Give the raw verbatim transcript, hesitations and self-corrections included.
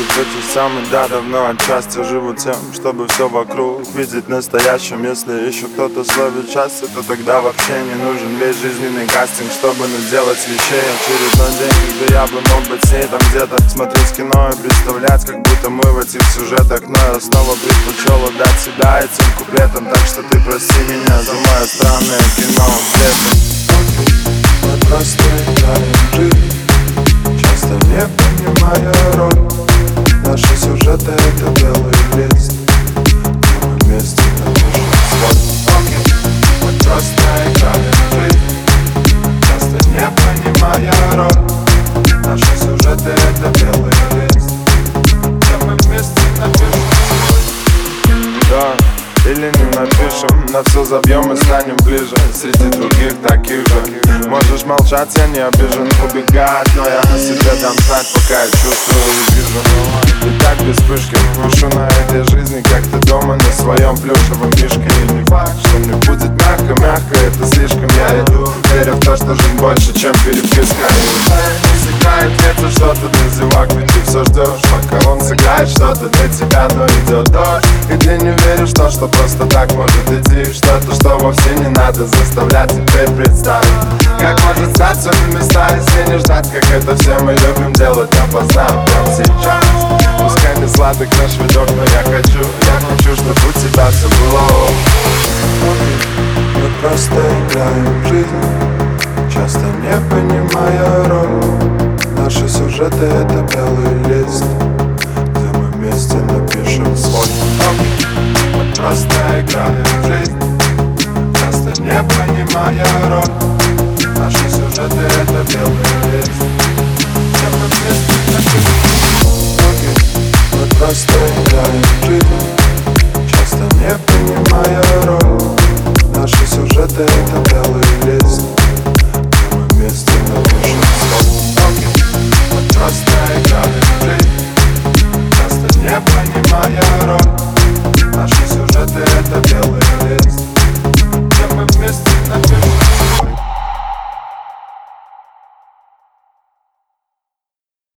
тут эти самые, да, давно отчасти живу тем, чтобы все вокруг видеть настоящим. Если еще кто-то словит счастье, то тогда вообще не нужен весь жизненный кастинг, чтобы наделать вещей. Очередной день, когда я бы мог быть с ней там где-то, смотреть кино и представлять, как будто мы в этих сюжетах. Но я снова предпочел отдать себя этим куплетам, так что ты прости меня за мое странное кино где-то. Мы просто играем жизнь, часто не понимая роль. Наши сюжеты — это белый лист, но мы вместе напишем свой. Мы просто играем жизнь, часто не понимая роль. Наши сюжеты — это белый лист, но мы вместе напишем свой. Да. Или не напишем, на все забьем и станем ближе среди других таких же. Можешь молчать, я не обижен, убегать, но я на себе дам знать, пока я чувствую и вижу. И так без вспышки пишу на этой жизни, как ты дома на своем плюшевом мишке. И не факт, что мне будет мягко-мягко, это слишком. Я иду, веря в то, что жизнь больше, чем переписка. И сыграет ветер что-то для зевак, ведь ты все ждешь, пока он сыграет что-то для тебя, но идет дождь. И ты не веришь в то, что просто так может идти, что-то, что вовсе не надо заставлять теперь представить. Как может стать своими места, если не ждать, как это все мы любим делать опоздав прямо сейчас. Пускай не сладок наш видок, но я хочу, я хочу, чтобы у тебя все было. Мы просто играем жизнь, часто не понимая роль. Наши сюжеты — это белый лист, где мы вместе напишем свой. Мы просто играем жизнь, часто не понимая роль. Наши сюжеты — это белый лист, где мы вместе напишем свой. Мы просто играем жизнь, часто не понимая роль. Наши сюжеты — это